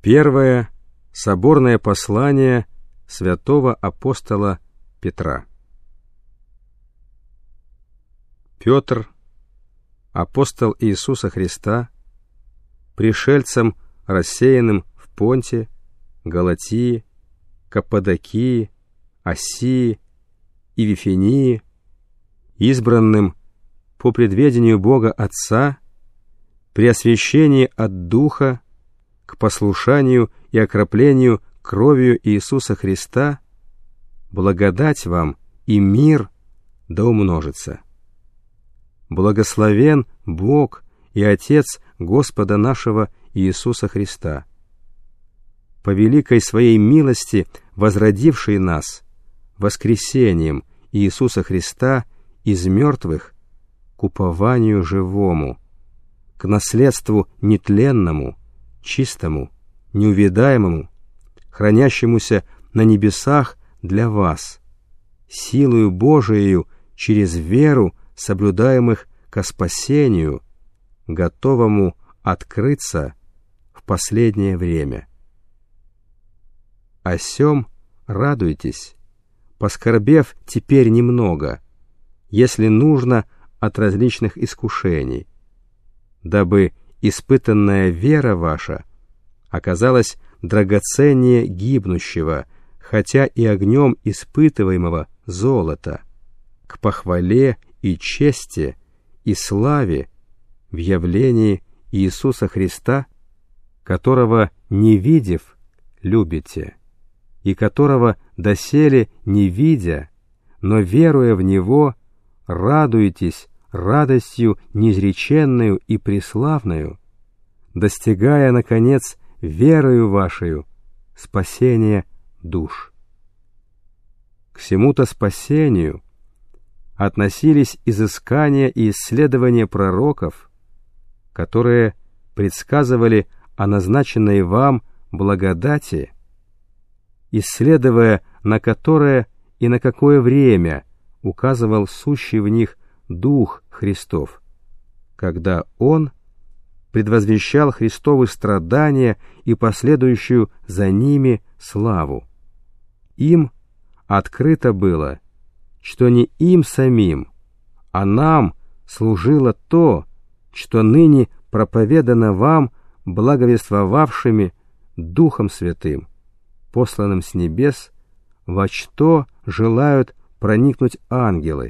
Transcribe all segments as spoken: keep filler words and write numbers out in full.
Первое соборное послание святого апостола Петра. Петр, апостол Иисуса Христа, пришельцам, рассеянным в Понте, Галатии, Каппадокии, Ассии и Вифинии, избранным по предведению Бога Отца, при освящении от Духа, к послушанию и окроплению кровью Иисуса Христа, благодать вам и мир да умножится. Благословен Бог и Отец Господа нашего Иисуса Христа, по великой Своей милости возродивший нас воскресением Иисуса Христа из мертвых к упованию живому, к наследству нетленному, чистому, неувядаемому, хранящемуся на небесах для вас, силою Божиею через веру соблюдаемых ко спасению, готовому открыться в последнее время. О сем радуйтесь, поскорбев теперь немного, если нужно, от различных искушений, дабы испытанная вера ваша оказалась драгоценнее гибнущего, хотя и огнем испытываемого золота, к похвале и чести и славе в явлении Иисуса Христа, которого, не видев, любите, и которого доселе не видя, но веруя в Него, радуетесь радостью неизреченную и преславную, достигая, наконец, верою вашею спасения душ. К сему-то спасению относились изыскания и исследования пророков, которые предсказывали о назначенной вам благодати, исследуя на которое и на какое время указывал сущий в них Дух Христов, когда Он предвозвещал Христовы страдания и последующую за ними славу. Им открыто было, что не им самим, а нам служило то, что ныне проповедано вам благовествовавшими Духом Святым, посланным с небес, во что желают проникнуть ангелы.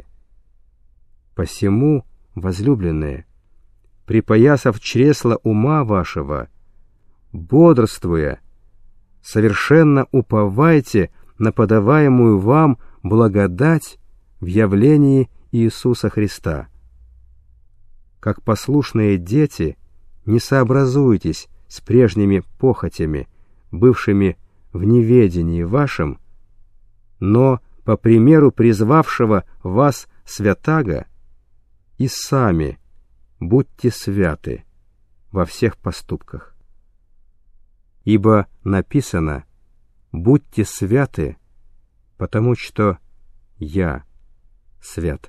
Посему, возлюбленные, припоясав чресла ума вашего, бодрствуя, совершенно уповайте на подаваемую вам благодать в явлении Иисуса Христа. Как послушные дети, не сообразуйтесь с прежними похотями, бывшими в неведении вашем, но, по примеру призвавшего вас святаго, и сами будьте святы во всех поступках. Ибо написано: «Будьте святы, потому что я свят».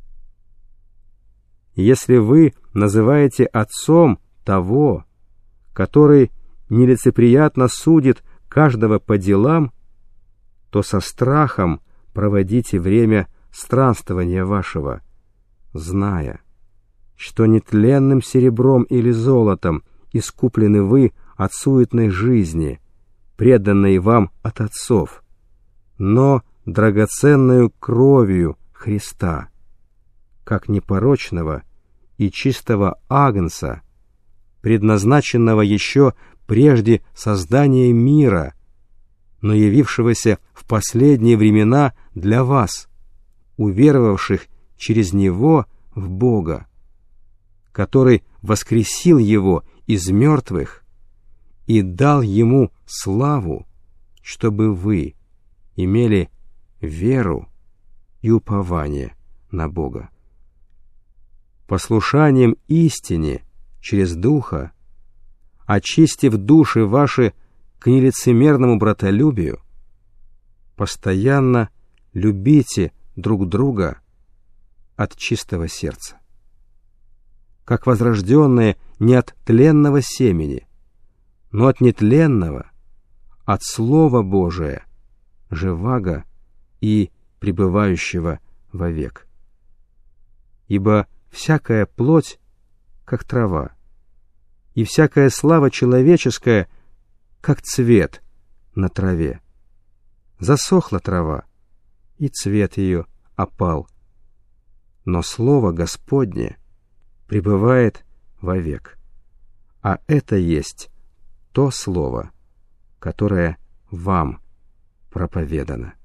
Если вы называете отцом того, который нелицеприятно судит каждого по делам, то со страхом проводите время странствования вашего, зная, что нетленным серебром или золотом искуплены вы от суетной жизни, преданной вам от отцов, но драгоценную кровью Христа, как непорочного и чистого агнца, предназначенного еще прежде создания мира, но явившегося в последние времена для вас, уверовавших через Него в Бога, который воскресил Его из мертвых и дал Ему славу, чтобы вы имели веру и упование на Бога. Послушанием истине через Духа, очистив души ваши к нелицемерному братолюбию, постоянно любите друг друга от чистого сердца, как возрожденные не от тленного семени, но от нетленного, от Слова Божия, живаго и пребывающего вовек. Ибо всякая плоть, как трава, и всякая слава человеческая, как цвет на траве. Засохла трава, и цвет ее опал, но Слово Господне пребывает вовек. А это есть то Слово, которое вам проповедано.